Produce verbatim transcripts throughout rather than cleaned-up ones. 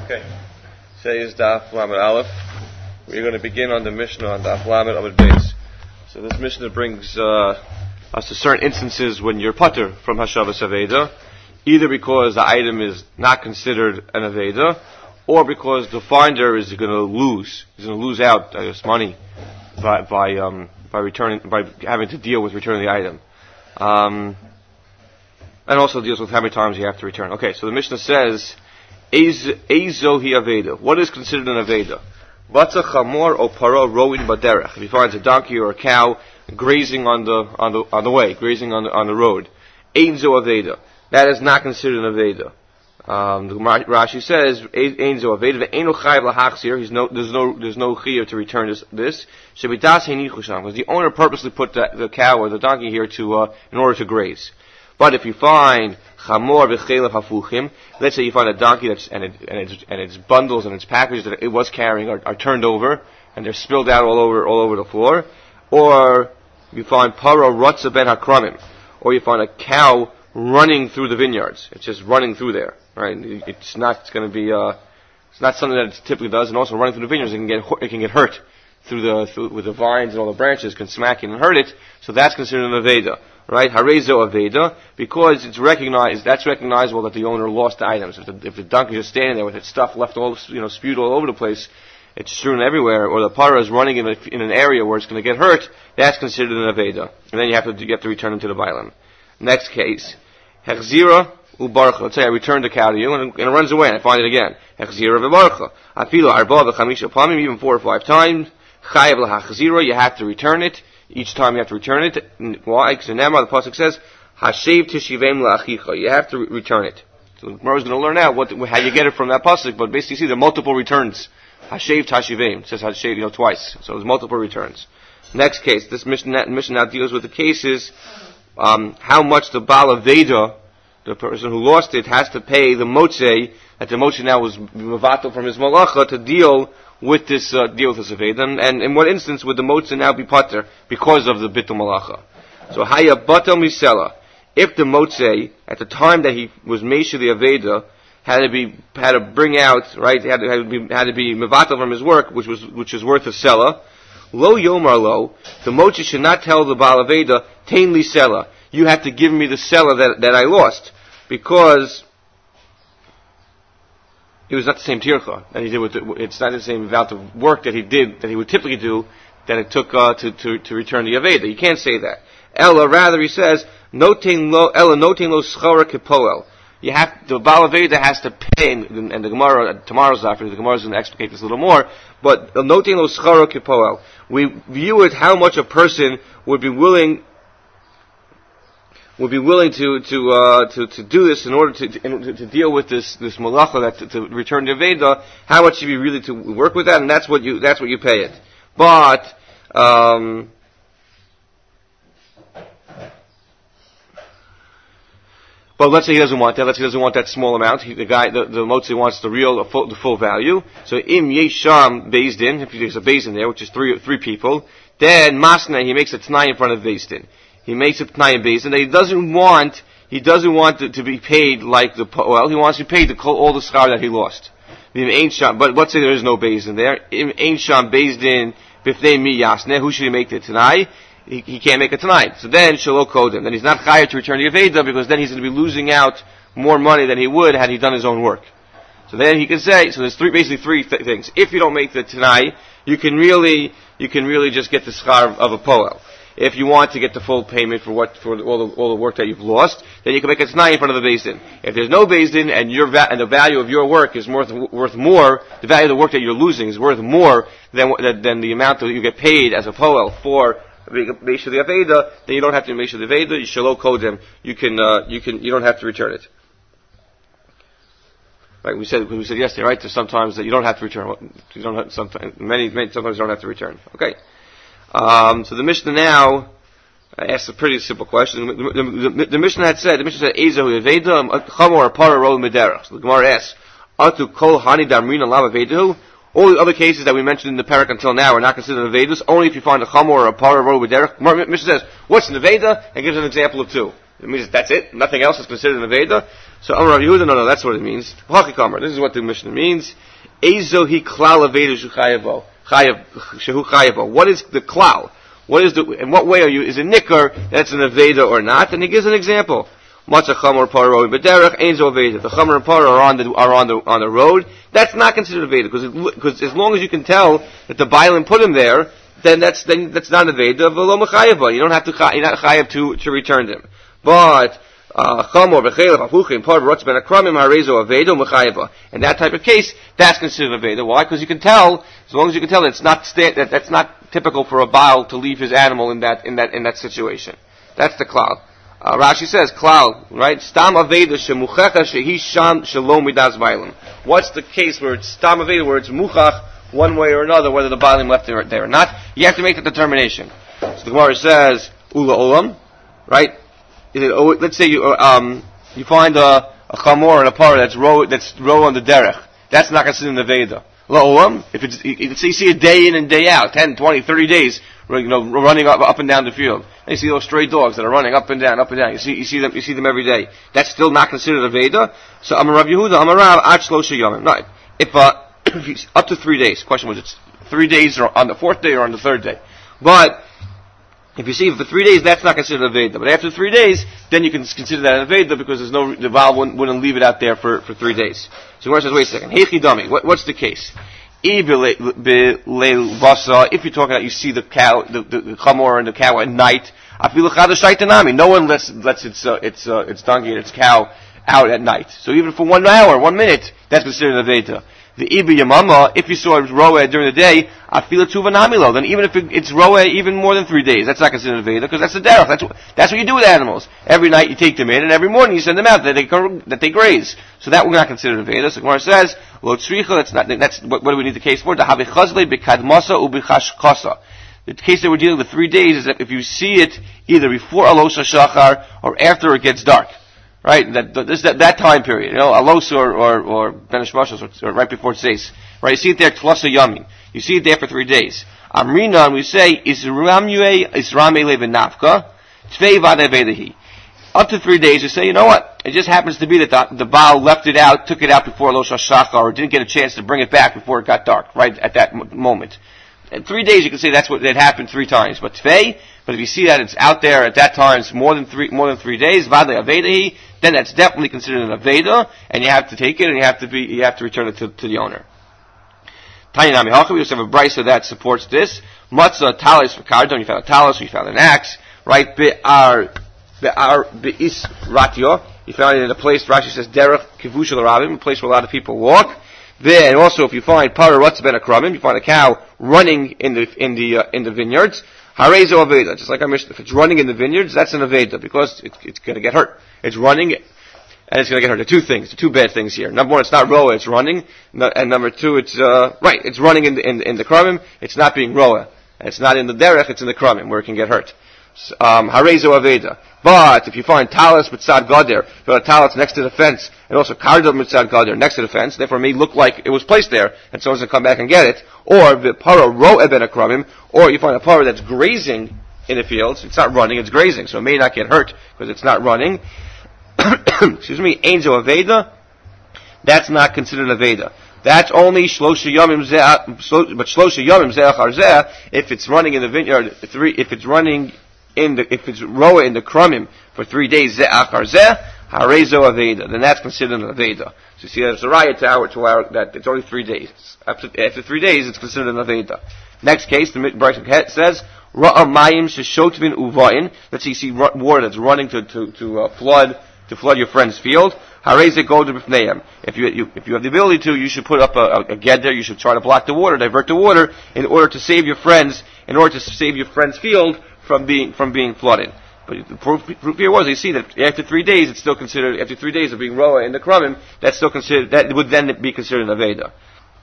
Okay. Today's Daf Lamed Aleph. We're going to begin on the Mishnah on Daf Lamed Amud Beis. So this Mishnah brings uh, us to certain instances when you're putter from Hashavas Aveda, either because the item is not considered an Aveda, or because the finder is going to lose, he's going to lose out, I guess, money by by um, by returning, by having to deal with returning the item. Um, and also deals with how many times you have to return. Okay, so the Mishnah says, Eizo hi Aveda. What is considered an Aveda? Vatza chamor o para roin baderech. If he finds a donkey or a cow grazing on the on the on the way, grazing on the on the road, Eizo Aveda. That is not considered an Aveda. Um, the Rashi says Eizo Aveda ve'eno chayav lahachzir. He's no there's no there's no chiyuv to return this this. Shebidas heinichu sham, because the owner purposely put the, the cow or the donkey here to uh, in order to graze. But if you find chamor v'chelev hafuchim, let's say you find a donkey that's and, it, and its and its bundles and its packages that it was carrying are, are turned over and they're spilled out all over all over the floor, or you find para rotza ben hakramim, or you find a cow running through the vineyards. It's just running through there, right? It's not going to be uh, it's not something that it typically does, and also running through the vineyards it can get it can get hurt through the through, with the vines and all the branches can smack it and hurt it. So that's considered an aveda. Right, harezo aveda, because it's recognized. That's recognizable that the owner lost the items. If the, if the donkey is standing there with its stuff left all, you know, spewed all over the place, it's strewn everywhere, or the para is running in, a, in an area where it's going to get hurt, that's considered an aveda, and then you have to you have to return it to the bailam. Next case, hechzira ubarcha. Let's say I return the cow to you, and, and it runs away, and I find it again. Hechzira v'barcha. Afilo arba v'chamisha pamim, even four or five times. Chayav l'hachzira, you have to return it. Each time you have to return it. Why? Because in Nemar the pasuk says, "Hashev tishivem la'achicha." You have to re- return it. So the Gemara is going to learn out what, how you get it from that pasuk. But basically, see there are multiple returns. Hashev tashivem. It says Hashev, you know, twice. So there's multiple returns. Next case. This mission, mission now deals with the cases um, how much the Baal Aveda, the person who lost it, has to pay the motzei, that the motzei now was mevatel from his malacha to deal with this uh, deal with this aveda, and, and in what instance would the motzei now be pater because of the bitul malacha? So haya batel misela. If the motzei at the time that he was meisha the aveda had to be had to bring out right had to, had to be had to be mevatel from his work, which was which is worth a sela. Lo yomar lo, the motzei should not tell the baal aveda tain li sela. You have to give me the sela that that I lost, because it was not the same tircha that he did with the, it's not the same amount of work that he did, that he would typically do, that it took uh, to, to, to return the Aveda. You can't say that. Ella, rather, he says, noting lo, Ella, noting lo schara kepoel. You have, the Baal Aveda has to pay, and, and the Gemara, tomorrow's after, the Gemara is going to explicate this a little more, but noting lo schara kepoel. We view it how much a person would be willing would be willing to to uh, to to do this in order to to, to deal with this this malacha, that to, to return the Aveda, how much should you really to work with that, and that's what you that's what you pay it. But um, but let's say he doesn't want that. Let's say he doesn't want that small amount. He, the guy, the, the motzei wants the real, the full, the full value. So im yesham based in, if there's a based in there, which is three three people, then masna, he makes a t'nai in front of based in. He makes a t'nai based in that he doesn't want, he doesn't want it to be paid like the, well, he wants to be paid the, all the schar that he lost. But let's say there is no based in there. Im ain't sham based in, bifnei mi yasne, who should he make the t'nai? He, he can't make it tonight. So then, shalo kodem. Then he's not chayav to return the Aveda, because then he's going to be losing out more money than he would had he done his own work. So then he can say, so there's three, basically three th- things. If you don't make the tonight, you can really, you can really just get the schar of a poel. If you want to get the full payment for what, for all the, all the work that you've lost, then you can make a tonight in front of the beis din. If there's no beis din and your va- and the value of your work is worth, worth more, the value of the work that you're losing is worth more than, than the amount that you get paid as a poel for Meisha the Aveda, then you don't have to Meisha the Aveda, you shalo kodem, you can, uh, you can, you don't have to return it. Right, we said, we said yesterday, right, there's sometimes that you don't have to return, you don't have, sometimes, many, many, sometimes you don't have to return. Okay. Um, so the Mishnah now asks a pretty simple question. The, the, the, the Mishnah had said, the Mishnah said, Ezahu Aveda, Chamor Para Ro Mederach. So the Gemara asks, Atu Kol Hani Damrin Alav Avedahu? All the other cases that we mentioned in the parak until now are not considered Avedas, only if you find a chamor or a par or a derech. Mishnah says, what's an Aveda? And gives an example of two. It means that's it. Nothing else is considered an Aveda. So Amar Rav Yehuda, no, no, that's what it means. Hachikamer. This is what the Mishnah means. Ezo hi klal Aveda shuchayavo. Chayav, shehu chayavo. What is the klal? What is the, in what way are you, is a nicker that's an Aveda or not? And he gives an example. Matzah chamor paro b'derech einzo Aveda. The chamor and paro are on the, are on the, on the road. That's not considered Aveda, because, because as long as you can tell that the Bailim put him there, then that's, then that's not Aveda, v'lo mechayava. You don't have to, you're not chayav to, to return them. But, chamor v'chelev afuchim par b'rotz ben akramim harezo Aveda mechayava. In that type of case, that's considered Aveda. Why? Because you can tell, as long as you can tell that it's not, sta- that that's not typical for a Baal to leave his animal in that, in that, in that situation. That's the klal. Uh, Rashi says, klal, right? Stam Aveda shemuchecha shehi sham shalom midas Bailim. What's the case where it's stam Aveda, where it's muchach, one way or another, whether the Bailim left there, there or not? You have to make the determination. So the Gemara says, ula olam, right? Is it, oh, let's say you, um, you find a, a chamor and a par that's row, that's row on the derech. That's not considered an Aveda. La olam, if it's, let's say you see it day in and day out, ten, twenty, thirty days, you know, running up, up and down the field. And you see those stray dogs that are running up and down, up and down. You see, you see them, you see them every day. That's still not considered a Veda. So Amar Rav Yehuda, Amar Rav, Ach Shlosha Yomim. Right. If, uh, if you, up to three days. Question was, it's three days or on the fourth day or on the third day. But, if you see, for three days, that's not considered a Veda. But after three days, then you can consider that a Veda because there's no, the Baal wouldn't, wouldn't leave it out there for, for three days. So Gemara says, wait a second. Heichi Dami. What, what's the case? If you're talking about, you see the cow, the, the, the chamor and the cow at night, no one lets, lets its, uh, its, uh, its donkey and its cow out at night. So even for one hour, one minute, that's considered a Veda. The Ibi Yamama, if you saw it roe during the day, Afila Tuva Namilo, then even if it, it's roe even more than three days, that's not considered a Veda, because that's the derech. That's what, that's what you do with animals. Every night you take them in, and every morning you send them out that they, that they graze. So that we're not considered a Veda. So Gemara says, Lo Tzricha, that's not, that's, what, what do we need the case for? The Havichazle B'Kadmasa U'B'Chashkasa. The case that we're dealing with three days is that if you see it either before Alosa Shachar or after it gets dark. Right, that this that, that time period, you know, Alos or or or Ben Ishmashos, or, or right before it says, right? You see it there, Tlasa Yamin. You see it there for three days. Amrina, and we say, Isramue Isramele V'Nafka Tvei Vade Vedahi. Up to three days, you say, you know what? It just happens to be that the, the Baal left it out, took it out before Los Hashachar, or didn't get a chance to bring it back before it got dark, right at that m- moment. In three days, you can say that's what it happened three times. But Tvei, but if you see that it's out there at that time, it's more than three more than three days, Vade Avedahi, then that's definitely considered an Aveda, and you have to take it, and you have to be, you have to return it to, to the owner. Tanya Nami Halcha, we also have a brisa that supports this. Matzah talis for kardon, you found a talis, you found an axe, right? Be'ar, be'ar, be'is ratio, you found it in a place, Rashi says, derech kivush l'ravim, a place where a lot of people walk. Then also, if you find para rotz ben akramim, you find a cow running in the, in the, uh, in the vineyards, harezo aveda, just like I mentioned, if it's running in the vineyards, that's an aveda, because it, it's gonna get hurt. It's running, and it's gonna get hurt. There are two things, the two bad things here. Number one, it's not roa, it's running, and number two, it's, uh, right, it's running in the, in, in the kramim, it's not being roa. It's not in the derech, it's in the kramim, where it can get hurt. Um, harezo aveda. But, if you find talis mitzad gader, if you find a talis next to the fence, and also kardon mitzad gader next to the fence, therefore it may look like it was placed there, and someone's gonna come back and get it, or the para roa ben akramim, or you find a para that's grazing in the fields, it's not running, it's grazing, so it may not get hurt, because it's not running. Excuse me, Ainzo Aveda, that's not considered Aveda. That's only Shlosha Yomim Zeh, but Shlosha Yomim Zeh Achar Zeh, if it's running in the vineyard, three, if it's running in the, if it's roa in the krumim for three days, Zeh Achar Zeh, Harezo Aveda, then that's considered an Aveda. So you see, there's a riot to our, to our, that it's only three days. After, after three days, it's considered an Aveda. Next case, the Brisa says, Ra'a Mayim Sheshotvin Uvain, let's see, you see water that's running to, to, to uh, flood, to flood your friend's field. Hareze golden b'fneim. If you, you if you have the ability to, you should put up a, a, a geder. You should try to block the water, divert the water, in order to save your friends, in order to save your friend's field from being from being flooded. But the proof, proof here was, you see that after three days, it's still considered, after three days of being roa in the krumim, that's still considered, that would then be considered an aveda.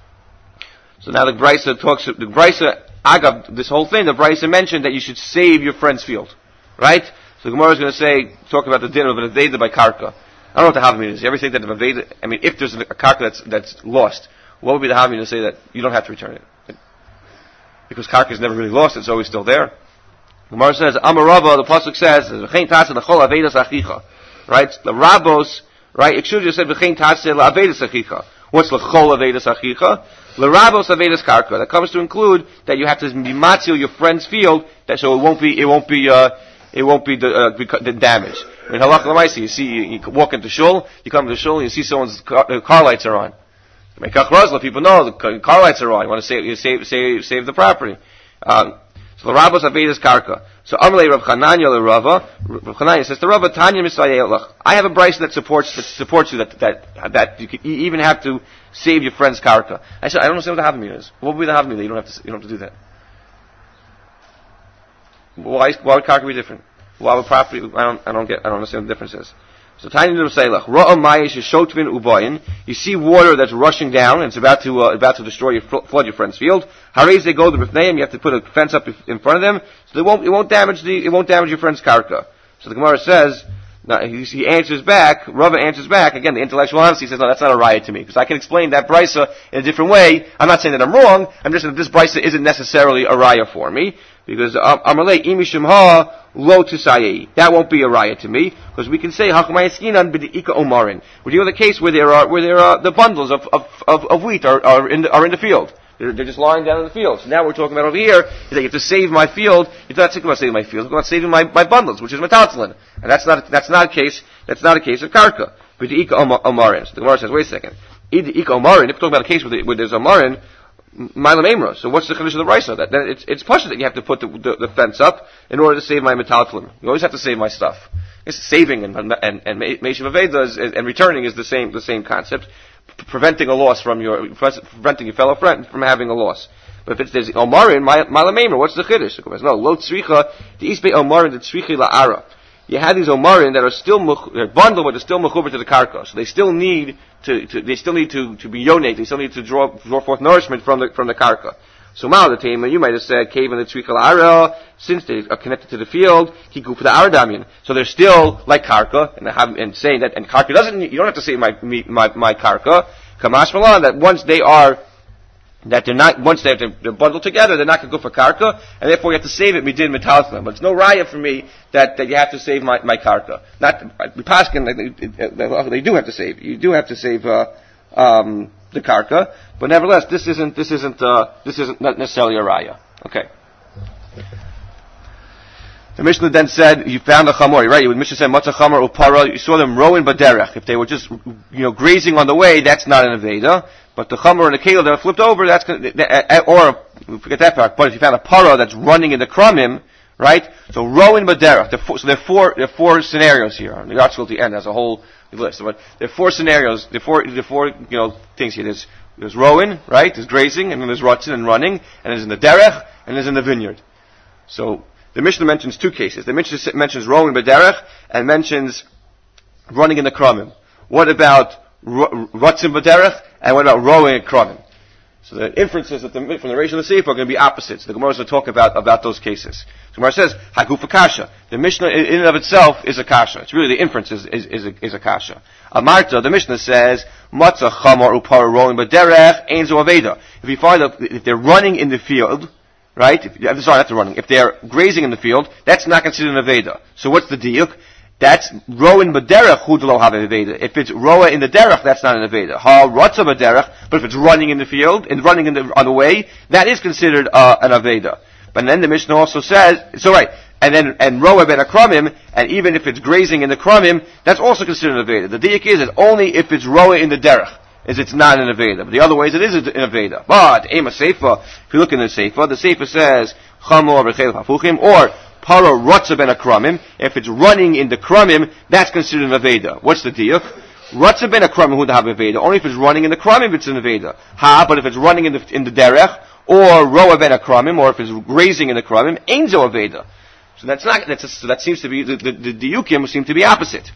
So now the Brisa talks, the Brisa, agav, this whole thing, the Brisa mentioned that you should save your friend's field. Right? So the Gemara is going to say, talk about the din of an aveda by karka. I don't know what the Havamina is. You ever think that an aveda, I mean, if there's a karka that's, that's lost, what would be the Havamina to say that you don't have to return it? Because karka is never really lost, it's always still there. Gemara says, Amarava, the pasuk says, V'chein taseh l'chol avedas achicha. Right? The Rabos, right? It should have said, V'chein taseh l'avedas achicha. What's l'chol avedas achicha? L'rabos avedas karka. That comes to include that you have to be matzil your friend's field, that so it won't be, it won't be, uh, it won't be, uh, be damaged. I mean, halach l'maisi, you see, you, you walk into shul, you come to shul, and you see someone's car, uh, car lights are on. Make achrozla, people know the car lights are on. You want to save, you save, save, save the property. Um, So the Rabos Avedas Karka. So Amalei Rav Chananya le Rava. Rav Chananya says to Rava Tanya Misayelach. I have a brayso that supports that supports you that that that you, can, you even have to save your friend's karka. I said I don't understand what the Havamina is. What would be the Havamina? You don't have to you don't have to do that. Why why would karka be different? Why would property? I don't I don't get I don't understand what the difference is. So Tanya Misayelach. Ra'a Mayish Shotvin Ubayin. You see water that's rushing down and it's about to uh, about to destroy your flood your friend's field. Harez they go to Bifneim, you have to put a fence up in front of them, so they won't, it won't damage the, it won't damage your friend's karka. So the Gemara says, now he, he answers back, Rava answers back, again the intellectual honesty says, no, that's not a riot to me, because I can explain that brisa in a different way. I'm not saying that I'm wrong, I'm just saying that this brisa isn't necessarily a riot for me, because Amalei imi shemha lo tusayei. That won't be a riot to me, because we can say hachmai eskinan b'deika omarin. We're dealing with a case where there are, where there are, the bundles of, of, of, of wheat are, are in the, are in the field. They're, they're just lying down in the field. So now we're talking about over here, is that you have to save my field. You're not thinking about saving my field, you're about saving my, my bundles, which is metaltalin. And that's not, that's not a case, that's not a case of karka. But the ika omarin. So the Gemara says, wait a second. Ika omarin, if we're talking about a case where, the, where there's omarin, Mila Memra. So what's the condition of the Raisa? That, that it's, it's pushed that you have to put the, the, the fence up in order to save my metaltalin. You always have to save my stuff. It's saving and, and, and Meishiv Aveda is, and returning is the same, the same concept. Preventing a loss from your, preventing your fellow friend from having a loss. But if it's, there's Omarin, Malamemer, what's the Chiddush? No, Lo Tzricha, the Isbe Omarin, the Tzrichi La'ara. You have these Omarin that are still, they're bundled, but they're still Mechuber to the Karka. So they still need to, to, they still need to, to be yonate, they still need to draw, draw forth nourishment from the, from the Karka. So Mal the Tema, you might have said, cave in the Tzricha La'ara, since they are connected to the field, he go for the Aradamian. So they're still like Karka, and have, and saying that, and Karka doesn't, you don't have to say my, my, my Karka, Kamash Malan, that once they are, that they're not, once they're, they're bundled together, they're not going to go for Karka, and therefore you have to save it, midin metaltalin. But it's no raya for me that, that you have to save my, my Karka. Not, Paskin, they, they do have to save, you do have to save, uh, um, the Karka, but nevertheless, this isn't, this isn't, uh, this isn't not necessarily a raya. Okay. The Mishnah then said, you found a chamor, right? The Mishnah said, Matzah chamor upara, you saw them rowing baderech. If they were just, you know, grazing on the way, that's not an aveda. But the chamor and the kela that are flipped over, that's, or, forget that part, but if you found a para that's running in the krumim, right? So rowing baderech. So there are four, there are four scenarios here. The article at the end has a whole list. But there are four scenarios, there are four, there are four, you know, things here. There's, there's rowing, right? There's grazing, and then there's rotzin and running, and there's in the derech, and there's in the vineyard. So, the Mishnah mentions two cases. The Mishnah mentions rowing b'derech and mentions running in the krumim. What about rotzim b'derech and what about rowing in krumim? So the inferences that the, from the Reish and the Sefer are going to be opposites. The Gemara is going to talk about, about those cases. The Gemara says, Haguf kasha. The Mishnah in and of itself is a kasha. It's really the inference is, is, is, a, is a kasha. Amarta, the Mishnah says, Matzah chamor upara rowing b'derech ein zo aveda. If you find that if they're running in the field, right? If, I'm sorry, that's running. If they're grazing in the field, that's not considered an Aveda. So what's the diuk? That's rowing b'derech hu d'lo have Aveda. If it's rowa in the derech, that's not an Aveda. Ha rotza b'derech, but if it's running in the field, and running in the, on the way, that is considered uh, an Aveda. But then the Mishnah also says, so right, and then, and rowa ben akromim, and even if it's grazing in the kromim, that's also considered an Aveda. The diuk is that only if it's rowa in the derech, is it's not an Aveda. But the other ways it is an Aveda. But, Ema Seifa, if you look in the Seifa, the Seifa says, Chamor v'chel hafuchim, or, Para rotza ben akromim, if it's running in the kromim, that's considered an Aveda. What's the diuk? Rotza ben akromim would have Aveda. Only if it's running in the kromim, it's an Aveda. Ha, but if it's running in the, in the derech, or roa ben akromim, or if it's grazing in the kromim, ain't zo Aveda. So that's not, that's a, so that seems to be, the, the, the diukim seem to be opposite.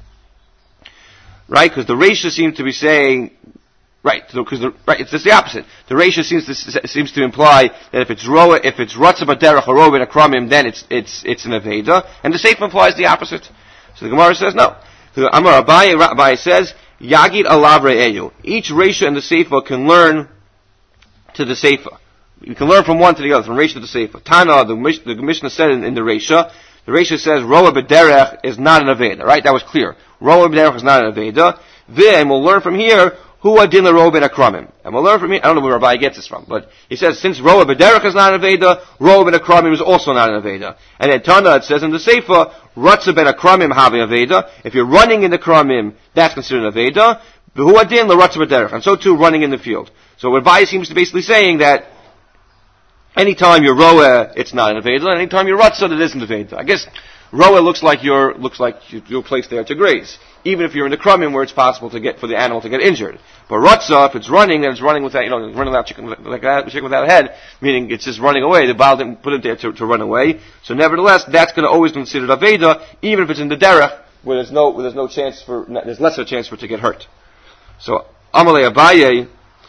Right? Because the Reisha seem to be saying, Right, because so, right, it's just the opposite. The ratio seems to seems to imply that if it's roa, if it's rotza b'derech or roa b'akramim, then it's it's it's an aveda, and the Sefer implies the opposite. So the Gemara says no. The Amar Abaye, Abaye says Yagid alav re'eyu. Each ratio in the Sefer can learn to the Sefer. You can learn from one to the other, from Reisha to the Sefer. Tana, the, the Mishnah said in, in the Reisha, the Reisha says, Roa b'derech is not an Aveda, right? That was clear. Roa b'derech is not an Aveda. Then we'll learn from here, Hu adin l'roa ben akramim. And we'll learn from here, I don't know where Rabbi gets this from, but he says, since Roa b'derech is not an Aveda, Roa ben akramim is also not an Aveda. And then Tana, it says in the Sefer, Ratza ben akramim have Aveda. If you're running in the kramim, that's considered an Aveda. Hu adin l'ratza b'derech. And so too, running in the field. So Rabbi seems to be basically saying that anytime you're roa, it's not an aveda, and anytime you're ratza, it isn't an aveda. I guess roa looks like you're looks like you're placed there to graze, even if you're in the kramim where it's possible to get for the animal to get injured. But ratza, if it's running, then it's running without you know running without chicken like that, chicken without a head, meaning it's just running away. The Baal didn't put it there to, to run away. So nevertheless, that's going to always be considered aveda, even if it's in the derech where there's no where there's no chance for there's less of a chance for it to get hurt. So Amalei Abaye.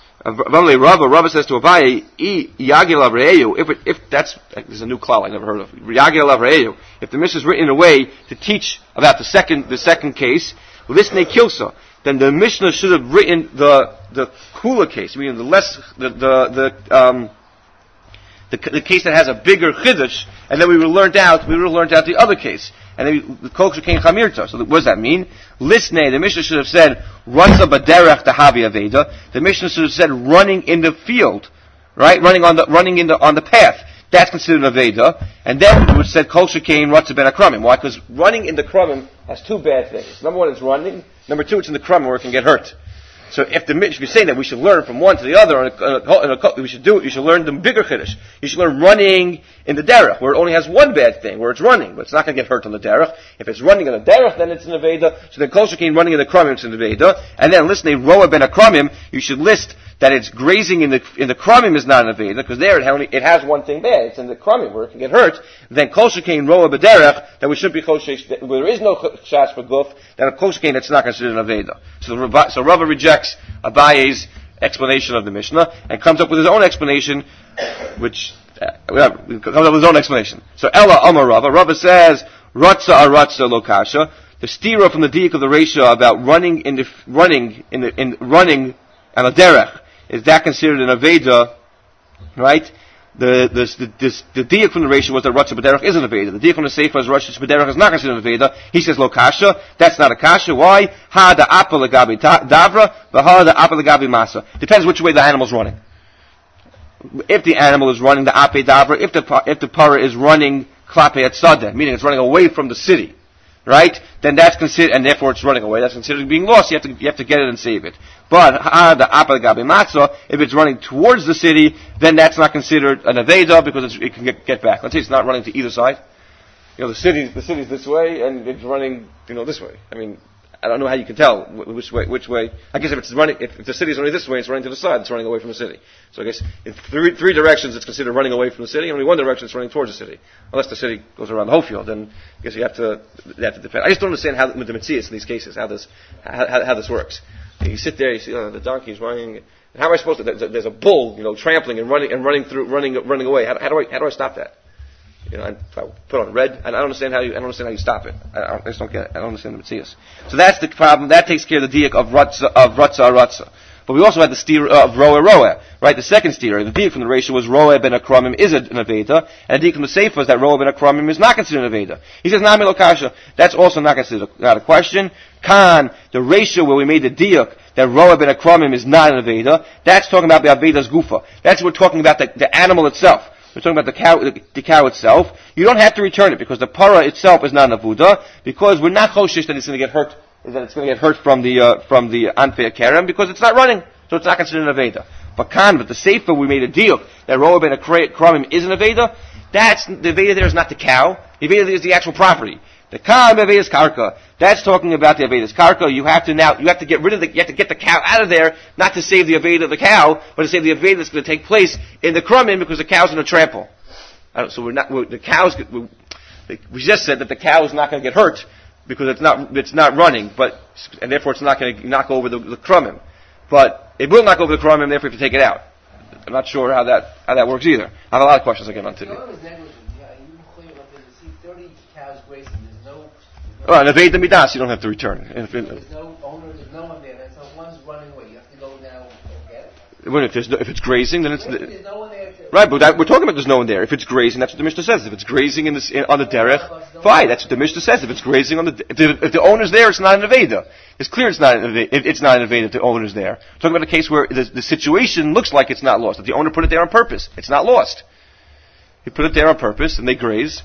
Rava, Rava says to Abaye, Yagil Avreyu, if it, if that's, there's a new klal I never heard of, Yagil Avreyu, if the Mishnah is written in a way to teach about the second, the second case, Lisnei Kilsa, then the Mishnah should have written the, the Kula case, meaning the less, the, the, the, um, the, the case that has a bigger chiddush, and then we would have learned out, we would have learned out the other case. And then the kol shekein chamirta. So what does that mean? Lisnei, the Mishnah should have said, Ratza b'derech tahavi aveda. The Mishnah should have said, running in the field. Right? Running on the, running in the, on the path. That's considered an aveda. And then it would have said, kol shekein ratza ben akramim. Why? Because running in the kramim has two bad things. Number one, it's running. Number two, it's in the kramim where it can get hurt. So if the if you're saying that we should learn from one to the other, on a, on a, on a, we should do it. You should learn the bigger chiddush. You should learn running in the derech, where it only has one bad thing, where it's running, but it's not going to get hurt on the derech. If it's running in the derech, then it's an aveda. So then kol shekein running in the kramim, it's an aveda. And then listen, a roa ben akramim, you should list that it's grazing in the in the kramim is not an aveda, because there it, only, it has one thing bad. It's in the kramim where it can get hurt. Then kol shekein roa b'derech, that we should be kol shekein, where there is no shas for guf, then a kol shekein, it's not considered an aveda. So the, so Rava rejects Abaye's explanation of the Mishnah and comes up with his own explanation, which uh, whatever, comes up with his own explanation. So Ella Amar Rava, Rava says Ratza Aratza Lokasha. The stira from the diak of the Reisha about running in the running in the in running and a derech, is that considered an aveda? Right? The the the, the diak from the Reisha was that Ratza b'derech is an aveda. The diak from the Sefer is Ratza b'derech is not considered an aveda. He says lo kasha. That's not a kasha. Why? Ha da apel legabi davra, v'ha da apel legabi masa. Depends which way the animal's running. If the animal is running the ape davra, if the if the para is running klape et sadeh, meaning it's running away from the city, right? Then that's considered, and therefore it's running away. That's considered being lost. You have to you have to get it and save it. But ha the apel legabi matza, if it's running towards the city, then that's not considered an aveda because it's, it can get, get back. Let's say it's not running to either side. You know, the city the city's this way and it's running, you know, this way. I mean, I don't know how you can tell which way. Which way? I guess if it's running, if, if the city's running this way, it's running to the side. It's running away from the city. So I guess in three, three directions, it's considered running away from the city. Only one direction, it's running towards the city. Unless the city goes around the whole field, then I guess you have to. You have to depend. I just don't understand how with the mitzias in these cases how this how, how, how this works. You sit there, you see oh, the donkey's running. How am I supposed to? There's a bull, you know, trampling and running and running through, running running away. How, how do I how do I stop that? You know, if I put on red, I don't understand how you, I don't understand how you stop it. I, I just don't get it. I don't understand the Metzias. So that's the problem. That takes care of the diak of Ratza, of Ratza Ratza. But we also had the steer of Roa Roa, right? The second steer, the diak from the Reisha was Roa ben Akramim is an Aveda, and the diak from the Sefer is that Roa ben Akramim is not considered an Aveda. He says, Nami Lokasha, that's also not considered, not a question. Khan, the Reisha where we made the diak, that Roa ben Akramim is not an Aveda, that's talking about the Aveda's Gufa. That's what we're talking about, the, the animal itself. We're talking about the cow, the, the cow itself. You don't have to return it because the para itself is not an avuda, because we're not choshish that it's going to get hurt, that it's going to get hurt from the, uh, from the unfair kerem, because it's not running. So it's not considered an aveda. But kan, but the sefer we made a deal that Roa ben Akramim is an aveda, that's, the aveda there is not the cow, the aveda there is the actual property. The kan avedas karka, that's talking about the avedas karka. You have to now, you have to get rid of the, you have to get the cow out of there, not to save the aveda of the cow, but to save the aveda that's going to take place in the kramim because the cow's going to trample. So we're not, we're, the cow's, we, we just said that the cow is not going to get hurt because it's not, it's not running, but, and therefore it's not going to knock over the, the kramim. But it will knock over the kramim, therefore you have to take it out. I'm not sure how that, how that works either. I have a lot of questions again on today. Oh, and Aveda Midas, you don't have to return. There's no owner, there's no one there, and so one's running away. You have to go now and get it. When if there's no, if it's grazing, then it's Wait, there's no one there to, right. But that, we're talking about there's no one there. If it's grazing, that's what the Mishnah says. If it's grazing in the, in, on the derech, fine. That's what the Mishnah says. If it's grazing on the if the, if the owner's there, it's not an aveda. It's clear it's not an aveda. It's not an aveda if the owner's there. We're talking about a case where the, the situation looks like it's not lost. That the owner put it there on purpose. It's not lost. He put it there on purpose, and they graze.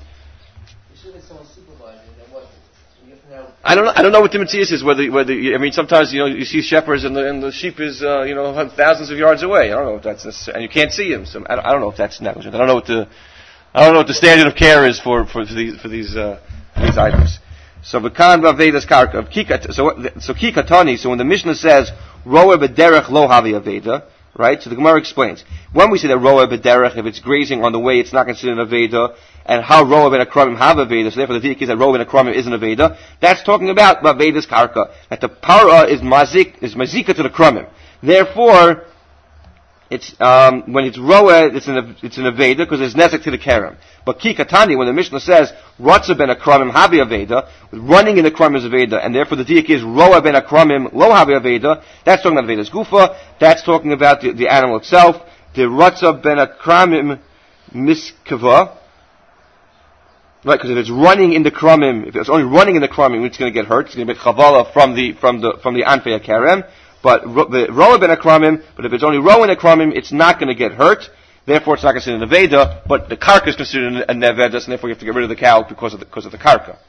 I don't know. I don't know what the mitzvah is. Whether, whether I mean, sometimes you know you see shepherds and the and the sheep is uh, you know thousands of yards away. I don't know if that's necessary, and you can't see him. So I don't, I don't know if that's negligent. I don't know what the I don't know what the standard of care is for for these for these uh, these items. So v'kan v'avedas karka kika. So so kikatani. So when the Mishnah says roa b'derech lo havi aveda, right? So the Gemara explains when we say that roa b'derech, if it's grazing on the way, it's not considered an aveda. And how roa ben akramim have a veda, so therefore the diak is that roa ben akramim isn't a veda. That's talking about veda's karka, that the para is mazik, is mazika to the kramim. Therefore, it's, um, when it's roa, it's in a, it's in a veda, because it's nezek to the kerem. But ki katani, when the Mishnah says, ratza ben akramim havi a veda, running in the kramim is a veda, and therefore the diak is roa ben akramim lo havi a veda, that's talking about veda's gufa, that's talking about the, the animal itself, the ratza ben akramim miskava, right, because if it's running in the kramim, if it's only running in the kramim, it's going to get hurt. It's going to be chavala from the from the from the anfei kerem. But the roa ben kramim. But if it's only roa in the kramim, it's not going to get hurt. Therefore, it's not considered an aveda. But the karka is considered a nevedas, and therefore you have to get rid of the cow because of the, because of the karka.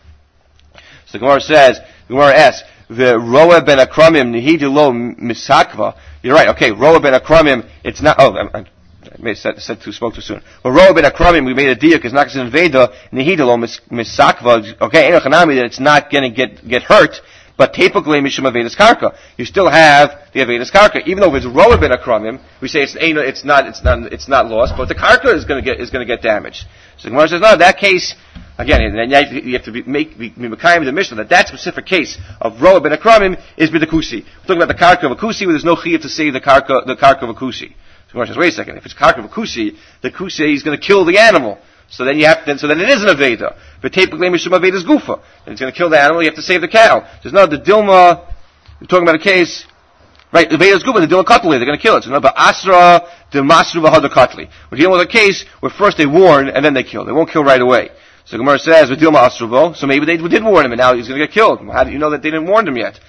So the Gemara says, the Gemara asks, the roa ben kramim nihidilo misakva. You're right. Okay, roa ben kramim. It's not. Oh, I'm, I'm, I may have said, said too, spoke too soon. But roa ben akramim, we made a diak, is not considered veda, nihidalo misakva, okay, enochanami, that it's not gonna get, get hurt, but typically mishum avedas karka. You still have the avedas karka. Even though if it's roa ben akramim, we say it's, it's not, it's not, it's not lost, but the karka is gonna get, is gonna get damaged. So the Gemara says, no, in that case, again, you have to be, make, be, be Mekayim the Mishnah, that that specific case of roa ben akramim is b'dakusi. We're talking about the karka of a kusi, where there's no chiyuv to save the karka, the karka of a kusi. So the Gemara says, wait a second, if it's karka of a kusi, the kusi is going to kill the animal. So then you have to, so then it is an aveda. But typically mishum aveda's gufa. And it's going to kill the animal, you have to save the cow. There's no, the dilma, we're talking about a case, right, the aveda's gufa, the dilma katli, they're going to kill it. So no, but asra, the masru v'hada katli. We're dealing with a case where first they warn and then they kill. They won't kill right away. So the Gemara says, with dilma asruvo, so maybe they did warn him and now he's going to get killed. How do you know that they didn't warn him yet?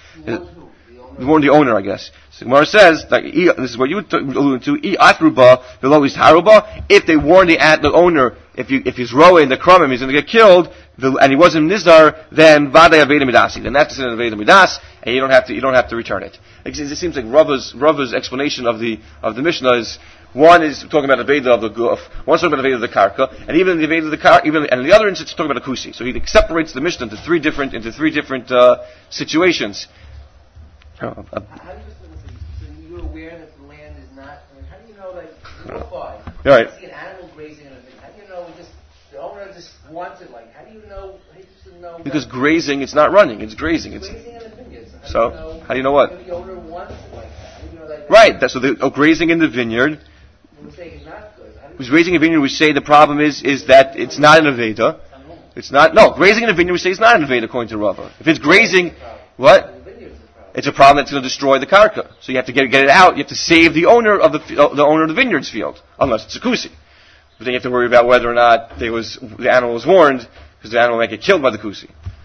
They warned the owner, I guess. So Gemara says, like, this is what you alluded to, atruba, below is haruba, if they warn the, the owner, if you, if he's roa in the kramim, he's going to get killed, and he wasn't nizdar, then vada aveda midasi. Then that's an aveda midas, and you don't have to, you don't have to return it. It, it seems like Rava's, Rava's explanation of the, of the Mishnah is, one is talking about the aveda of the guf, one's talking about the aveda of the karka, and even the aveda of the karka, even, and the other instance is talking about a kusi. So he separates the Mishnah into three different, into three different, uh, situations. Oh, uh, how do you, so you're aware that the land is not, I mean, how do you know that you go by? You right. see an animal grazing in a thing. How do you know it just, the owner just wants it, like, how do you know, how do you know? Because grazing, it's not running, it's grazing. It's grazing in the vineyard. So, how, so do you know, how do you know what? The owner wants it like that. How do you know that? Right, that's, so the, oh, grazing in the vineyard. We say it's not good. Who's grazing in the vineyard, we say the problem is, is that it's not an aveda. It's not, no, grazing in the vineyard, we say it's not an aveda according to Rava. If it's grazing, what? It's a problem that's going to destroy the karka. So you have to get, get it out. You have to save the owner of the uh, the owner of the vineyard's field, unless it's a kusi. But then you have to worry about whether or not they was the animal was warned, because the animal might get killed by the kusi.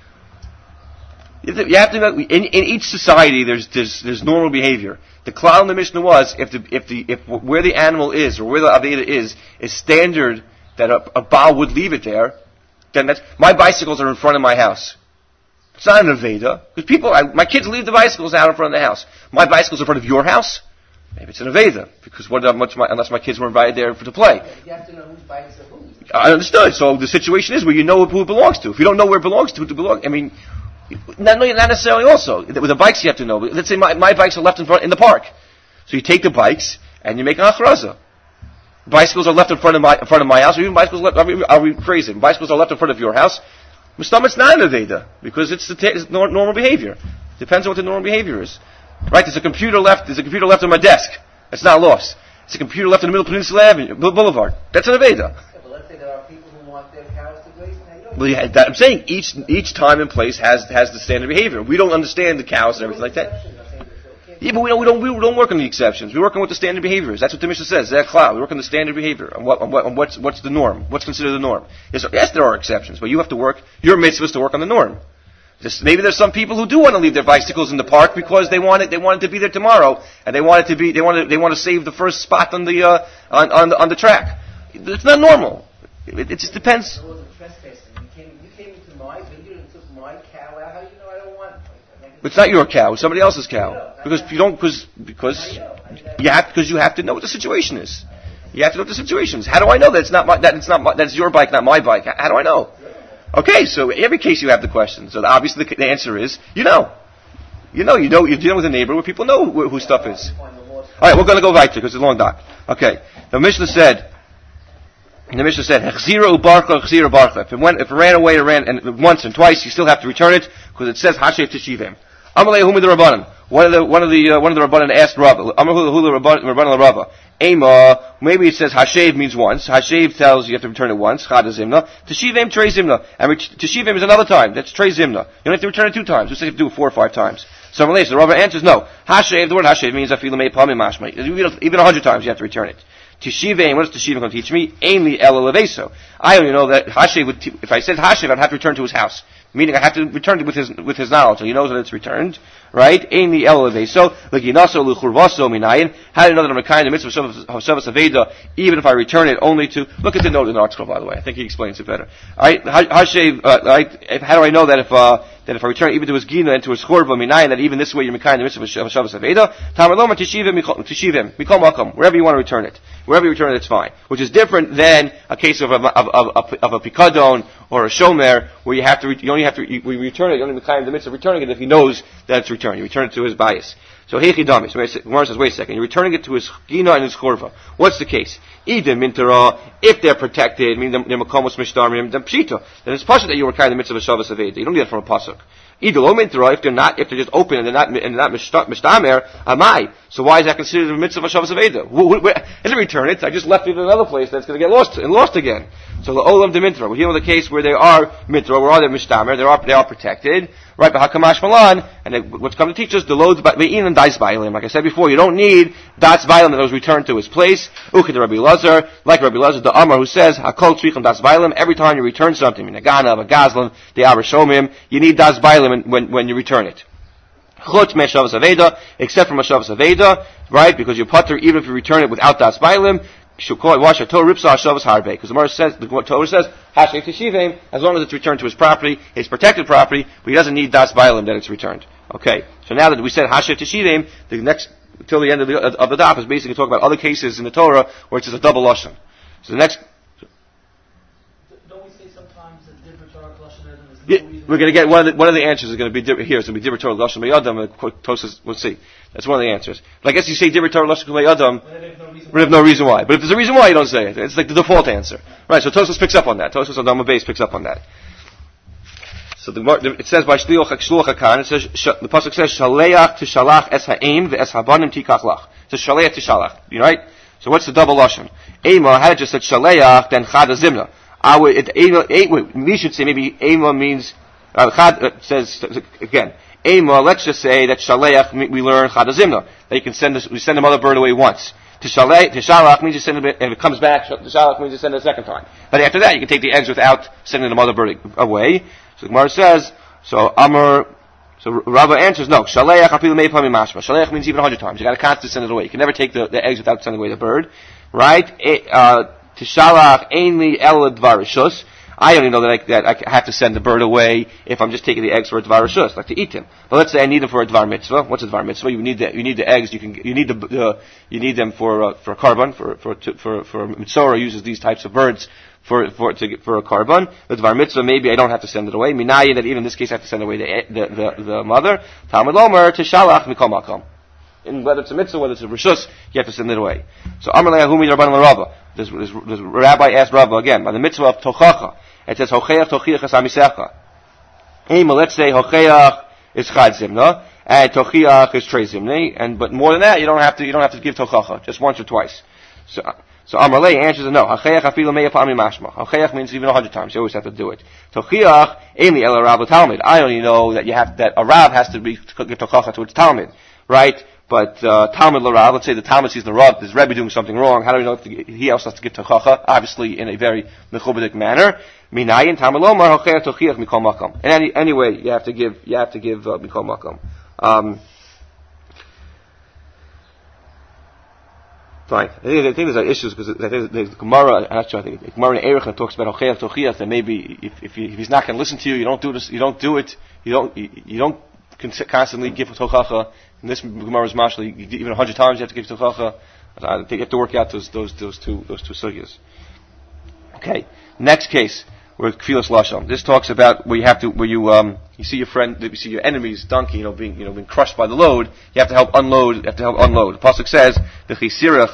You have to know, in, in each society there's, there's there's normal behavior. The klal in the Mishnah was if the if the if where the animal is or where the aveda is is standard that a, a baal would leave it there, then that's my bicycles are in front of my house. It's not an aveda. Because people, I, my kids leave the bicycles out in front of the house. My bicycle's in front of your house? Maybe it's an aveda. Because what, much my, unless my kids were invited there for, to play. Yeah, you have to know whose bikes are whose. I understood. So the situation is where you know who it belongs to. If you don't know where it belongs to, it belongs, I mean, not, not necessarily also. With the bikes you have to know. Let's say my, my bikes are left in front, in the park. So you take the bikes, and you make an achraza. Bicycles are left in front of my, in front of my house, or even bicycles left, are we, are we crazy? Bicycles are left in front of your house. Mustam, it's not an aveda, because it's, the t- it's normal behavior. Depends on what the normal behavior is. Right? There's a computer left, there's a computer left on my desk. It's not lost. There's a computer left in the middle of Peninsula Avenue, Boulevard. That's an aveda. Yeah, but let's say there are people who want their cows to graze. Well, yeah, that, I'm saying each, each time and place has, has the standard behavior. We don't understand the cows and everything like that. Yeah, but we don't, we don't, we don't work on the exceptions. We're working with the standard behaviors. That's what the Mishnah says. Zeh klal. We work on the standard behavior. On what, on what, on what's, what's the norm? What's considered the norm? Yes, yes, there are exceptions, but you have to work, your mitzvah is to work on the norm. Just, maybe there's some people who do want to leave their bicycles in the park because they want it, they want it to be there tomorrow, and they want it to be, they want to, they want to save the first spot on the, uh, on, on the, on the track. It's not normal. It, it just depends. There was a trespassing. You came, you came into my vineyard and took my cow out. How do you know I don't want it? It's not your cow. It's somebody else's cow. Because you don't, because, because you have, because you have to know what the situation is. You have to know what the situation is. How do I know that it's not my, that it's not my, that's your bike, not my bike? How, how do I know? Okay, so in every case you have the question. So obviously the, the answer is, you know. You know, you know, you're dealing with a neighbor where people know who, who stuff is. Alright, we're going to go right there because it's a long doc. Okay. The Mishnah said, the Mishnah said, Chzira ubarcha, chzira barcha. If it went, if it ran away, it ran, and once and twice, you still have to return it because it says Hashev Teshivim. Amalei Humi the Rabbanan. One of the one of the uh, one of the Rabbanan asked Rabba. Amalei Hulu Rabbanan Rabba. Ema. Maybe it says Hashev means once. Hashev tells you have to return it once. Chad Zimna. Teshivim Trei Zimna. And ret- Teshivim is another time. That's Trei Zimna. You don't have to return it two times. You just have to do it four or five times. So Amalei, so the Rabba answers no. Hashev. The word Hashev means Afilu Mei Pami Mashma. Even a hundred times you have to return it. Teshivim, what does Teshivim going to teach me? Ainli El Leveso. I only know that Hashev would, te- if I said Hashev, I'd have to return to his house. Meaning I have to return it with his, with his knowledge. So he knows that it's returned. Right? Ainli El Leveso. L'ginaso l'churvaso minayin. How do you know that I'm a kind of mitzvah of Shavas Aveda, even if I return it only to, look at the note in the article, by the way. I think he explains it better. Alright? Hashev, uh, right? If, how do I know that if, uh, that if I return it even to his gina and to his churva minayin, that even this way you're a kind of mitzvah of Shavas Aveda? Tamaloma teshivim, teshivim. Mikol makom. Wherever you want to return it. Wherever you return it, it's fine. Which is different than a case of a, of, of, of a pikadon or a shomer, where you have to, re- you only have to, you, you return it, you only have the mitzvah of returning it if he knows that it's returned. You return it to his bias. So, heichidami. So, Gemara says, wait a second. You're returning it to his gina and his chorva. What's the case? Idim mintara, if they're protected, meaning they're makomos mishtarim, then pshita. Then it's pasuk that you were kind of the mitzvah of Shavas Aveda. You don't need that from a pasuk. Either lo mintara, if they're not, if they're just open and they're not, and they're not mishtamer, amai. So why is that considered a mitzvah of Shavas Aveda? I didn't return it. I just left it in another place that's going to get lost and lost again. So the olam de mintara. We're here with a case where they are mintara, where are they mishtamer? They are they are protected. Right, but hakamash malan, and they, what's come to teach us, the loads ve'in and das bailim. Like I said before, you don't need das bailim that was returned to his place. Ukid Rabbi Lazar, like Rabbi Lazar, the Amar who says, hakol tzrichim das bailim. Every time you return something, in a ganav, a gazlan, the arashomim, you need das bailim when when you return it. Chutz me'shavas aveda, except from a shavas aveda, right? Because you putter even if you return it without das bailim. Wash a Torah ripsa shavas harbe, because the Gemara says, the Torah says, hashev teshivim, as long as it's returned to his property, his protected property, but he doesn't need das bailim that it's returned. Okay, so now that we said hashev teshivim, the next till the end of the of the daf is basically talking about other cases in the Torah where it's just a double lashon. So the next. Don't we say sometimes that different Torah lashon is no yeah, reason? We're going to get one of the one of the answers is going to be di- here. It's going to be different Torah lashon mayadam. Tosas, we'll see. That's one of the answers. But I guess you say different Torah lashon mayadam. We have no reason why. But if there's a reason why, you don't say it. It's like the default answer. Right, so Tosfos picks up on that. Tosfos on Dama base picks up on that. So the, it says by Shliach HaKan, it says, the Pasuk says, Shaleach tishalach es ha'ein ve'es habanim tikach lach. It says Shaleach tishalach. You right? So what's the double lashon? Ema had just said Shaleach, then Chad Zimna. I would, it, it, we should say maybe Ema means, uh, Chad uh, says, again, Ema, let's just say that Shaleach, we learn Chad Zimna. That you can send us, we send the mother bird away once. Tishalach means you send it, and if it comes back, Tishalach means you send it a second time. But after that, you can take the eggs without sending the mother bird away. So the Gemara says, so Amr, so Rava answers, no, Shaleach apilu mei pami mashma. Shaleach means even a hundred times. You gotta constantly send it away. You can never take the, the eggs without sending away the bird. Right? Uh, Tishalach ainli el dvarishus. I only know that I, that I have to send the bird away if I'm just taking the eggs for a dvar rishus, like to eat them. But let's say I need them for a dvar mitzvah. What's a dvar mitzvah? You need the you need the eggs. You can you need the uh, you need them for uh, for a carbon for for to, for for mitzvah uses these types of birds for for to, for a carbon. The dvar mitzvah maybe I don't have to send it away. Minayi that even in this case I have to send away the the the, the mother. Talmud lomer tishalach mikol makom. And whether it's a mitzvah, whether it's a rishus, you have to send it away. So Amar le'ahumi rabban l'Rava. This, this, this rabbi asked Rava again by the mitzvah of tochacha. It says hocheach tochiach esamisecha. Ema, let's say hocheach is chad zimna and tochiach is trei zimni, and but more than that, you don't have to you don't have to give tochacha just once or twice. So so Amar le answers no. Hocheach afilu mei pami mashma. Hocheach means even a hundred times. You always have to do it. Tochiach emi el rav talmid. I only know that you have that a rav has to be give tochacha to its talmid. Right? But uh, Talmud l'Rav, let's say the Talmud sees the Rav, this Rebbe doing something wrong. How do we know if the, he also has to give tochacha? Obviously, in a very mechubadik manner. Minayin Talmud lomar hocher tochiach mikol makom. And any anyway, you have to give you have to give uh, mikol makom. Um, Fine. I think, I think there's issues because I think the Gemara, I'm not sure, I think the Gemara in Erech talks about Hocheach Tochiach, that maybe if, if, he, if he's not going to listen to you, you don't do this, you don't do it, you don't, you, you don't constantly give Tochacha. In this Gemara's mashal, even a hundred times you have to give Tochacha. I think you have to work out those, those, those two, those two sugyas. Okay. Next case, where Kfilas Lashon. This talks about where you have to, where you, um, you see your friend, you see your enemy's donkey, you know, being, you know, being crushed by the load. You have to help unload. You have to help unload. The pasuk says, "V'chisireh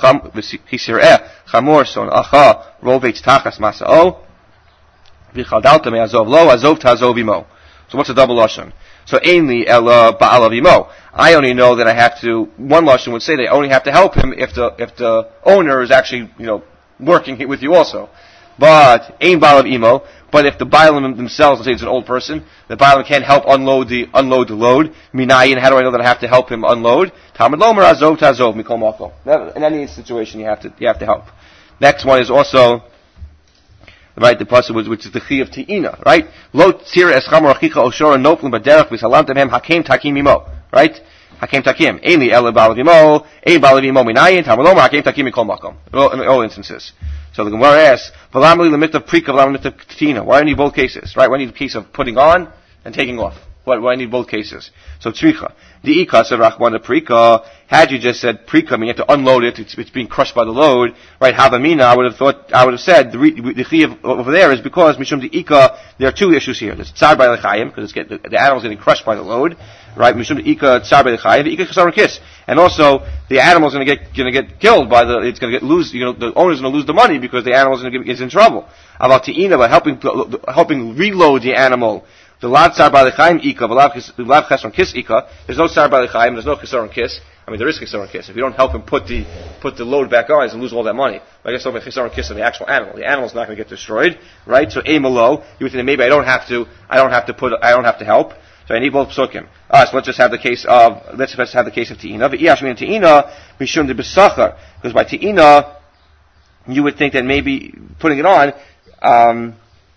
chamor son acha rovetz tachas masao v'chaldalta me'azov lo azov ta'azov imo." So what's a double lashon? So ainli ela ba'alav imo. I only know that I have to. One lashon would say they only have to help him if the if the owner is actually, you know, working with you also. But ain ba'alav imo. But if the Baalim themselves, let's say it's an old person, the Baalim can't help unload the unload the load. Minayin, how do I know that I have to help him unload? Talmud lomer azov ta'azov mikol makom. In any situation, you have to you have to help. Next one is also right the pasuk which is the chi of te'ina, right? Lo tzira eschamor achicha oshora noflim baderech v'salamtem hem hakem takim imo, right? Hakem takim. Ainli ele ba'alav imo, ein ba'alav imo minayin, Talmud lomer hakem takim mikol makom. In all instances. So the Gemara asks, "V'lamli l'mitav prika, v'lamli l'mitav tina." Why do I need both cases? Right? Why do I need a case of putting on and taking off? Why, why do I need both cases? So tzricha. The ika said rachman the prika. Had you just said prika, I mean you have to unload it. It's, it's being crushed by the load. Right? Havamina. I would have thought. I would have said the the chiyav over there is because mishum the ika. There are two issues here. There's tzar by l'chayim because it's get, the, the animal's getting crushed by the load. Right? Mishum the ika tzar by l'chayim. The ika chasar kiss. And also, the animal's going to get going to get killed by the. It's going to get lose. You know, the owner's going to lose the money because the animal's going to get is in trouble. About te'ina, by helping helping reload the animal. The lav tzar by l'chayim ika, the lav chesron kiss ika. There's no tzar by l'chayim. There's no chesron kiss. I mean, there is chesron kiss. If you don't help him put the put the load back on, he's going to lose all that money. But I guess there'll be chesron kiss on the actual animal. The animal's not going to get destroyed, right? So amalo, you would think maybe I don't have to. I don't have to put. I don't have to help. So I need both psukim. Alright, so let's just have the case of, let's just have the case of te'ina. V'iyashmin and te'ina, mishum de b'sachar. Because by te'ina, you would think that maybe putting it on, um,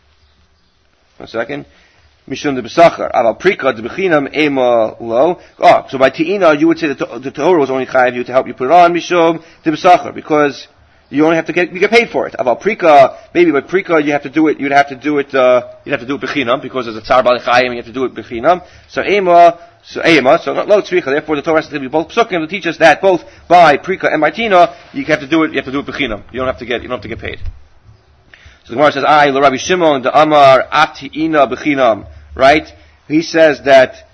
one second, mishum de b'sachar. Aval prika de b'chinam ema lo. Oh, so by te'ina, you would say that the, the Torah was only chayav you to help you put it on, mishum de b'sachar. Because you only have to get, you get paid for it. About prika, maybe by prika you have to do it, you'd have to do it, uh, you'd have to do it bechinam, because there's a tzar b'alechayim, you have to do it bechinam. So ema, so ema, so lo tzricha, therefore the Torah has to be both psukim to teach us that both by prika and by tina, you have to do it, you have to do it bechinam. You don't have to get, you don't have to get paid. So the Gemara says, I, lo Rabbi Shimon, the Amar, ati-ina bechinam, right? He says that,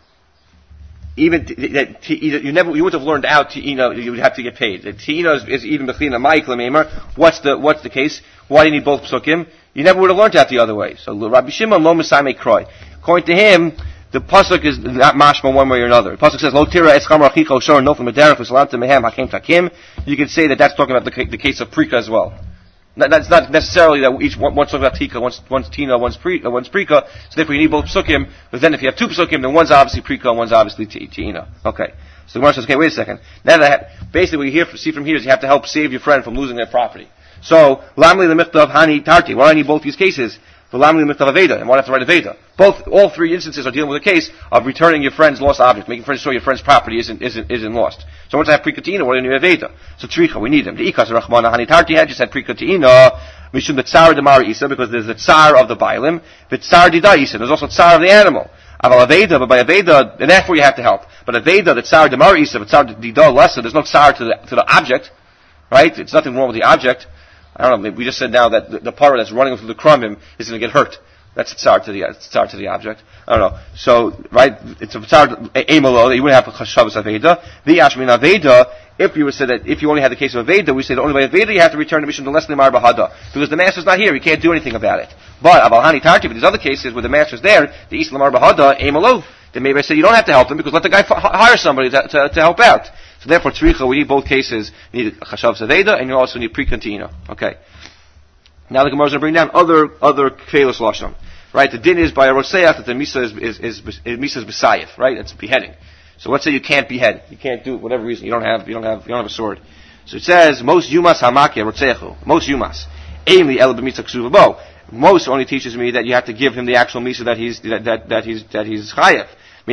even t- that t- you never you would have learned out te'ina, you would have to get paid. Te'ina is, is even bechina ma'ikla meimer. What's the what's the case? Why do you need both psukim? You never would have learned out the other way. So Rabbi Shimon lo misai kroi. According to him, the pasuk is not mashma one way or another. The pasuk says lo tira eschamar achicha shor nofim b'derech v'salamtem mehem hakem takim. You could say that that's talking about the, the case of prika as well. That's not necessarily that each one, one's talking about tika, one's, one's tina, one's pre, uh, one's prika. So therefore you need both psukim. But then if you have two psukim, then one's obviously prika and one's obviously tina. Okay. So the Gemara says, okay, wait a second. Now that I have, basically what you hear, see from here is you have to help save your friend from losing their property. So, lamli the michtav hani tarti. Why do I need both these cases? For lamli the michtav aveda. And why do I have to write aveda? Both, all three instances are dealing with a case of returning your friend's lost object, making sure your friend's property isn't, isn't, isn't lost. So once I have prikatina, what do you need aveda? So tricha, we need them. The ikas rachmana hani tarti had just had prikatina. Mishum the tsar demar isa, because there's the tsar of the bailim, the tsar dida isa, there's also tsar of the animal. Aval aveda, but by aveda, and therefore you have to help. But aveda, the tsar demar isa, the tsar dida lesser, there's no tsar to the, to the object, right? It's nothing wrong with the object. I don't know, we just said now that the, the part that's running through the crumim is going to get hurt. That's a tsar to the, tsar to the object. I don't know. So, right, it's a tsar, amalo, you wouldn't have a chashavas aveda. The ashmin aveda, if you would say that, if you only had the case of aveda, we say the only way aveda you have to return the mission to less than mar bahada. Because the master's not here, you can't do anything about it. But, avalhani tarti, but these other cases where the master's there, the islam mar bahada, amalo, then maybe I say you don't have to help them because let the guy f- hire somebody to, to, to help out. So therefore, tzricha, we need both cases. You need chashavas aveda, and you also need pre-continua. Okay. Now the Gemara is going to bring down other, other kvelos lashon. Right, the din is by a roseach that the misa is, is, is, is misa is b'sayif, right? It's beheading. So let's say you can't behead. You can't do it, whatever reason. You don't have, you don't have, you don't have a sword. So it says, most yumas hamakia rotzechu. Most yumas. Aimli el b'mitzah ksuva bo. Most only teaches me that you have to give him the actual misa that he's, that, that, that he's, that he's chayav.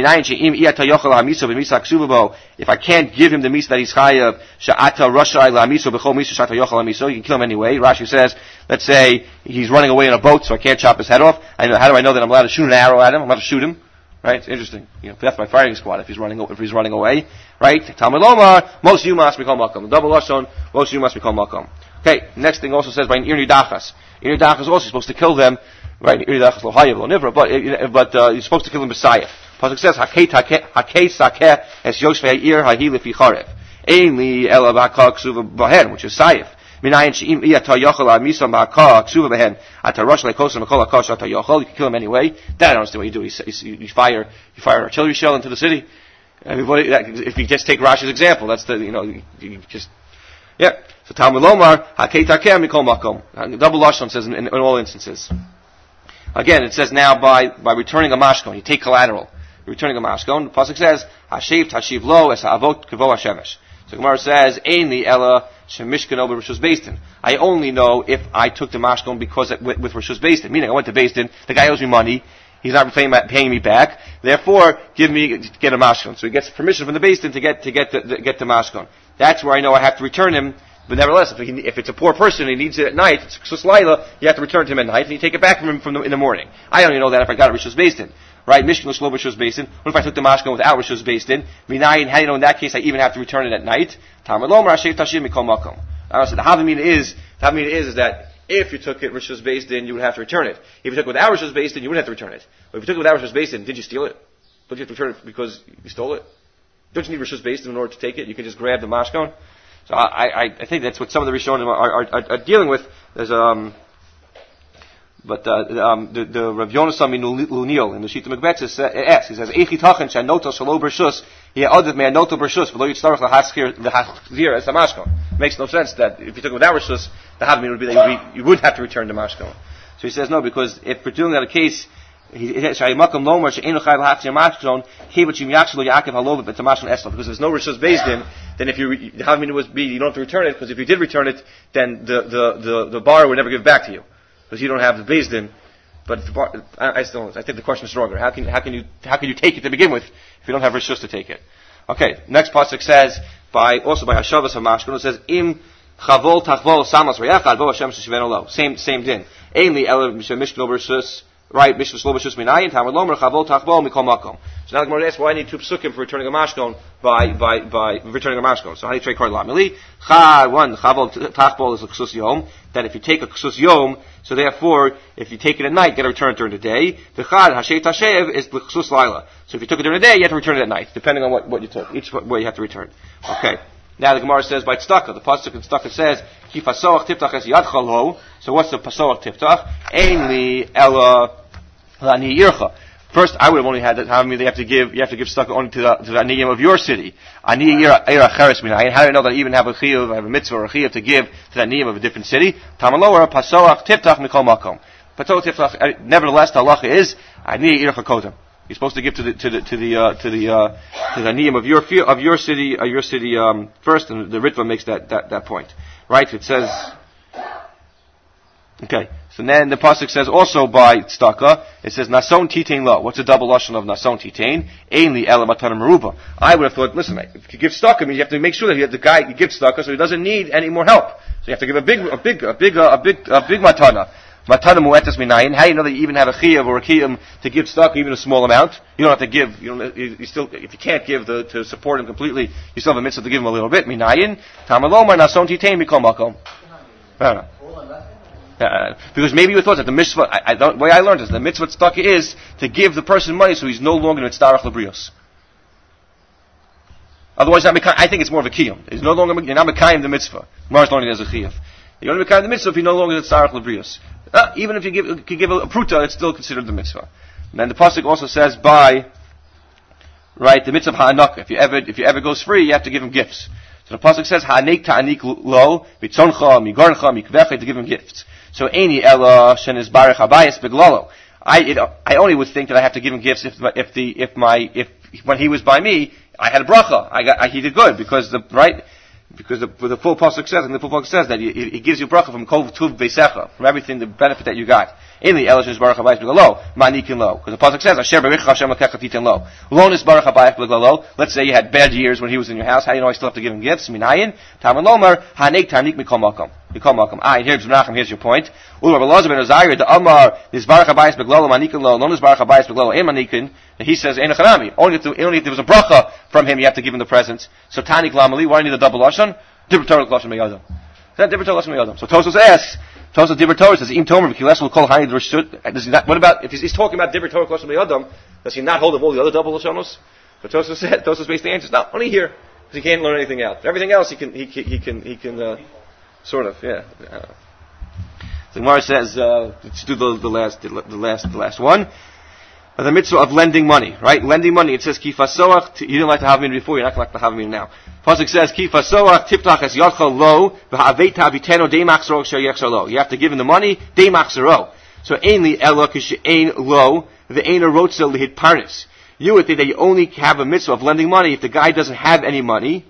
If I can't give him the misa that he's chayav, sha'ata rashai la'amiso b'chol misa sha'ata yochel ha'miso, you can kill him anyway. Rashi says, let's say he's running away in a boat, so I can't chop his head off. I know, how do I know that I'm allowed to shoot an arrow at him? I'm allowed to shoot him. Right? It's interesting. You know, that's my firing squad if he's running, if he's running away. Right? Talmud Lomar, most you must become makom. Double lashon, most you must become makom. Okay, next thing also says by an ir nidachas. Ir nidachas also supposed to kill them. Right? Ir nidachas lo hayev lo nivra, but, but, uh, you're supposed to kill them b'sayef. Pasuk says, Hakei sakeh es yoshvei ha'ir hahi lefi charev. Ein ela b'haka ksuva b'hen, which is sayef. Minayin she'im iyata yochel ha'misa b'haka ksuva b'hen. Ata rosh le'kosa m'kol ha'kosh ata yochel. You can kill him anyway. That I don't understand what you do. You, you, you fire, you fire an artillery shell into the city. Everybody, if you just take Rashi's example, that's the, you know, you, you just, yeah. So Talmud Lomar, Hakei takeh mikol makom. Double lashon says in, in, in all instances. Again, it says now by, by returning a mashkon, you take collateral. Returning a mashkon, the pasuk says, Hashiv tashiv lo es ha'avot kevo hashemesh. So Gemara says, Ein li ela shemishkan over Rishus Beis. I only know if I took the mashkon because it, with, with Rishus Beis. Meaning, I went to Beis Din, the guy owes me money, he's not paying, paying me back, therefore, give me, get a mashkon. So he gets permission from the Beis Din to get, to get the, the, get the mashkon. That's where I know I have to return him. But nevertheless, if, he, if it's a poor person and he needs it at night, it's Ksus Laila, you have to return to him at night and you take it back from him from the, in the morning. I only know that if I got a Rishus Beis Din. Right? Mishkan L'Shlo Rishus Beis Din. What if I took the mashkon without Rishus Beis Din? Minayin, how do you know in that case I even have to return it at night? Talmud Lomar, Hashem Tashim Mikol Makom. I said the Havamina is, the Havamina is, is that if you took it Rishus Beis Din, you would have to return it. If you took it without Rishus Beis Din, you wouldn't have to return it. But if you took it without Rishus Beis Din, did you steal it? Don't you have to return it because you stole it? Don't you need Rishus Beis Din in order to take it? You can just grab the mashkon. So I, I, I think that's what some of the Rishonim are, are, are dealing with. There's um, but uh, um, the the Rav Yonasan Lunil in the Shita Mekbetz asks, he says, "Eichi tachen shanoto shalo bershus, he added me anoto bershus, v'lo yitzarach lahaskir lahachzir es hamashkon." Makes no sense that if you took it without bershus, the havmin would be that you would, be, you would have to return the mashkon. So he says no, because if we're doing that a case. Because there's no Rishus Beis Din, then if you the Havamina was be you don't have to return it, because if you did return it, then the the the, the bar would never give it back to you because you don't have the Beis Din. But the bar, I, I still I think the question is stronger. How can how can you how can you take it to begin with if you don't have Rishus to take it? Okay, next pasuk says by also by Hashavas Hamashkon it says im chavol tachvol samas reyachad bo Hashem sheshivenu lo. Same same din. Ainly el mishmishkno Rishus. Right, Mishnah Shlo B'Shus Minayin, Talmud Lomer, Chavol Tachbol, Mikol Makom. So now the Gemara asks, why I need two psukim for returning a mashkon by, by, by returning a mashkon. So how do you trade card lamili? Cha, one, Chavol Tachbol is a Ksus Yom, that if you take a Ksus Yom, so therefore, if you take it at night, get a return during the day. The Chad, Hashet Hashev, is the Ksus Laila. So if you took it during the day, you have to return it at night, depending on what, what you took. Each way you have to return. Okay. Now the Gemara says by tzedakah. The pasuk in tzedakah says ki fasoach tiftach es yad chalo. So what's the fasoach tiftach? Ainli ella lani ircha. First, I would have only had that. How many they have to give? You have to give tzedakah only to the to the aniyim of your city. Ani ira ira cheres minayin. How do I know that I even have a chiyuv, I have a mitzvah or a chiyuv to give to the aniyim of a different city? Tamaloa pasoach tiftach mikol makom. Pasoach tiftach. Nevertheless, the halacha is ani ircha kodem. You're supposed to give to the to the to the uh, to the uh, to the niyam of your of your city uh, your city um, first, and the Ritva makes that, that, that point, right? It says, okay. So then the pasuk says also by tzedakah, it says nason titain lo. What's the double lashon of nason titain? Ainli ela matana meruba. I would have thought, listen, if you give tzedakah, means you have to make sure that you have the guy you give tzedakah, so he doesn't need any more help. So you have to give a big a big a big uh, a big a big matana. Matana muetas minayin. How do you know that you even have a chiyav or a kiyum to give tzedakah, even a small amount? You don't have to give. You don't. You, you still, if you can't give the, to support him completely, you still have a mitzvah to give him a little bit. Minayin. Tamalomar nason titain mikol makom. Uh, because maybe you thought that the mitzvah. I, I don't, the way I learned is the mitzvah tzedakah is to give the person money so he's no longer mitzdarach lebrios. Otherwise, not I think it's more of a kiyum. He's no longer you're not mekayim the mitzvah. Mars learning as a chiyuv. You're only mekayim the mitzvah if you're no longer mitzdarach lebrios. Uh, even if you give, you give a, a pruta, it's still considered the mitzvah. And then the pasuk also says by, right, the mitzvah ha'anaka. If you ever, if you ever goes free, you have to give him gifts. So the pasuk says ha'anek ta'anik lo, mitzoncha, migarncha, mikvecha, to give him gifts. So any ella shenis barech habayis beglolo. I, it, I only would think that I have to give him gifts if, if the, if my, if, when he was by me, I had a bracha. I got, I, he did good because the, right, because the, the full pasuk says, and the full pasuk says that he, he gives you bracha from kol tuv beisecha, from everything, the benefit that you got. In the Elish Baruch Habayis Begalo, Manikin Lo. Because the pasuk says, Asher Bericha Hashem Lakecha Titin Lo. Lonis Baruch Habayis Begalo. Let's say you had bad years when he was in your house. How do you know I still have to give him gifts? Minayin. Taman Lomar. Hanek Tanik Mikol Makom. Mikol Makom. Ah, and here's Menachem, here's your point. Ulu Rabbi Elazar ben Azariah, the Amar, this Baruch Habayis Begalo, Manikin Lo, Lonis Baruch Habayis Begalo, and Manikin. And he says, Ein Achanami. Only if, only if there was a bracha from him, you have to give him the presents. So Tanik Lamali, why do you need the double Lashon? Dibur Torah Lashon Meyadam. Is that Dibur Torah Lashon Meyadam? So Tosos asks, Tosos Dibur Torah says, Im Tomer V'kiles will call Hani Drashut. Does he not? What about if he's, he's talking about Dibur Torah Lashon Meyadam? Does he not hold of all the other double Lashonos? But Tosos said, Tosos basically answers, no, only here, because he can't learn anything else. Everything else he can, he can, he can, he can, uh, sort of, yeah. Uh, the Gemara says, uh, let's do the, the last, the, the last, the last one. The mitzvah of lending money, right? Lending money. It says kifasoach. You didn't like to have me before. You're not going to like to have me now. Pasuk says kifasoach tiftach es yachal lo v'ha'aveit habiteno deimachzero sheyechzar lo. You have to give him the money deimachzero. So ainly elo kishein lo ve'ein arotza lihit parnis. You would think that you only have a mitzvah of lending money if the guy doesn't have any money,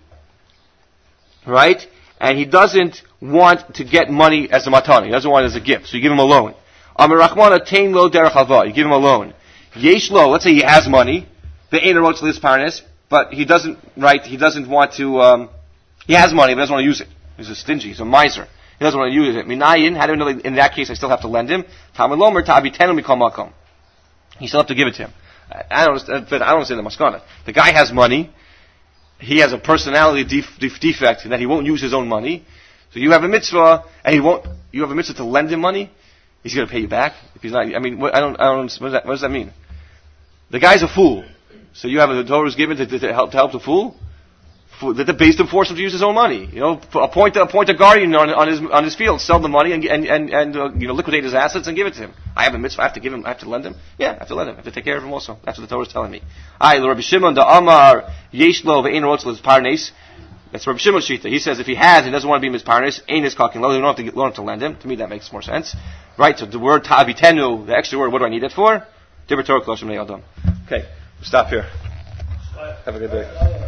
right? And he doesn't want to get money as a matana. He doesn't want it as a gift. So you give him a loan. Amar Rachmana tein lo derech hava. You give him a loan. Yesh lo, let's say he has money, the Einer wrote to this parnas, but he doesn't, right, he doesn't want to, um, he has money, but doesn't want to use it. He's a stingy, he's a miser. He doesn't want to use it. Minayin, how do you know that in that case I still have to lend him? Tamilomer tabi tenu mikol makom. You still have to give it to him. I don't understand, but I don't understand the maskana. The guy has money, he has a personality def- def- defect in that he won't use his own money, so you have a mitzvah, and he won't, you have a mitzvah to lend him money, he's going to pay you back? If he's not, I mean, what, I don't, I don't, what does that, what does that mean? The guy's a fool. So you have a Torah is given to, to, to help to help the fool. Fool that the base to force him to use his own money. You know, appoint appoint a guardian on, on his on his field, sell the money and and and, and uh, you know liquidate his assets and give it to him. I have a mitzvah. I have to give him. I have to lend him. Yeah, I have to lend him. I have to take care of him also. That's what the Torah is telling me. I Rabbi Shimon the Amar Yeshlo ve'ein rotzl parnes. That's Rabbi Shimon Shita. He says if he has, he doesn't want to be misparnes. Ain't his talking low. You don't have to learn to lend him. To me, that makes more sense, right? So the word ta'abitenu, the extra word. What do I need it for? Dibur Torah Lashon Meyadam. Okay, stop here. Have a good day.